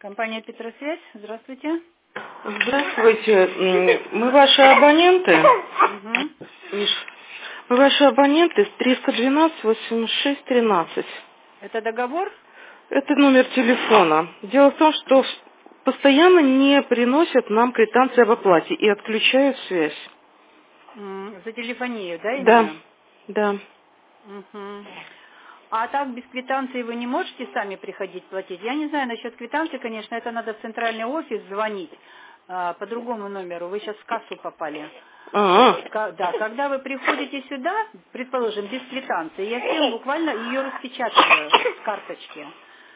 Компания Петросвязь, здравствуйте. Здравствуйте, мы ваши абоненты. Миш, мы ваши абоненты с 312-86-13. Это договор? Это номер телефона. Дело в том, что постоянно не приносят нам квитанции об оплате и отключают связь. За телефонию, да, Да, именно? да. Угу. А так без квитанции вы не можете сами приходить платить? Я не знаю насчет квитанции, конечно, это надо в центральный офис звонить по другому номеру. Вы сейчас в кассу попали. Да, когда вы приходите сюда, предположим, без квитанции, я всем буквально ее распечатываю с карточки.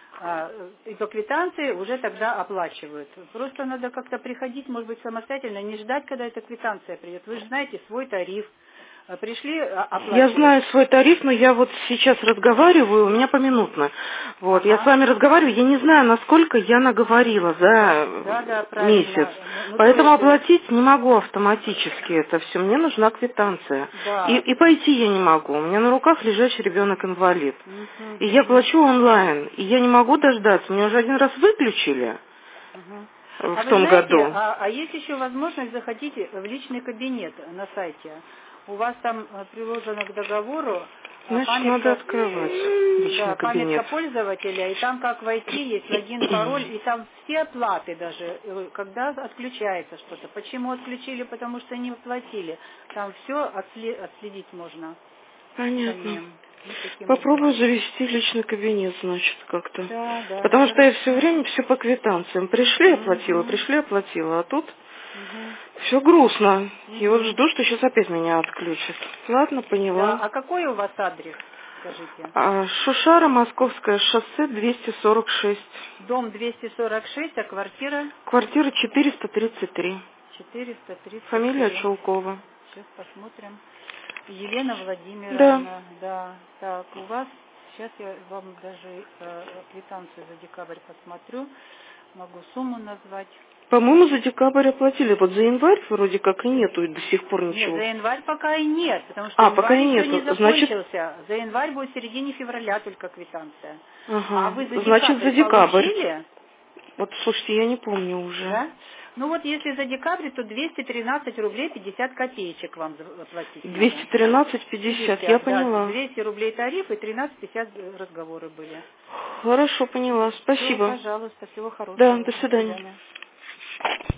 И по квитанции уже тогда оплачивают. Просто надо как-то приходить, может быть, самостоятельно, не ждать, когда эта квитанция придет. Вы же знаете свой тариф. Пришли оплачивать. Я знаю свой тариф, но я вот сейчас разговариваю, у меня поминутно. Вот, я с вами разговариваю, я не знаю, насколько я наговорила за месяц. Поэтому оплатить не могу автоматически это все. Мне нужна квитанция. И пойти я не могу. У меня на руках лежащий ребенок-инвалид. И я плачу онлайн. И я не могу дождаться. Меня уже один раз выключили. В том году. А есть еще возможность заходить в личный кабинет на сайте. У вас там приложено к договору памятка, надо открывать личный кабинет. Памятка пользователя, и там как войти, есть логин, пароль, и там все оплаты даже, когда отключается что-то. Почему отключили? Потому что не оплатили. Там все отследить можно. Понятно. Попробую завести личный кабинет, значит, как-то. Да, потому что я все время все по квитанциям. Пришли, оплатила, а тут все грустно. И вот жду, что сейчас опять меня отключат. Ладно, поняла. Да. А какой у вас адрес, скажите? Шушара, Московское шоссе, 246. Дом 246, а квартира? Квартира 433. 433. Фамилия Чулкова. Сейчас посмотрим. Елена Владимировна. Да. Так, у вас, сейчас я вам даже квитанцию за декабрь посмотрю. Могу сумму назвать. По-моему, за декабрь оплатили. Вот за январь вроде как и нету до сих пор ничего. Нет, за январь пока и нет, потому что январь пока еще нету. не закончился. За январь будет в середине февраля только квитанция. А вы за декабрь получили? Вот, слушайте, я не помню уже. Да? Ну вот если за декабрь, то 213 рублей 50 копеечек вам заплатить. 213,50, я поняла. 200 рублей тариф и 13,50 разговоры были. Хорошо, поняла. Спасибо. Пожалуйста, всего хорошего. Да, до свидания.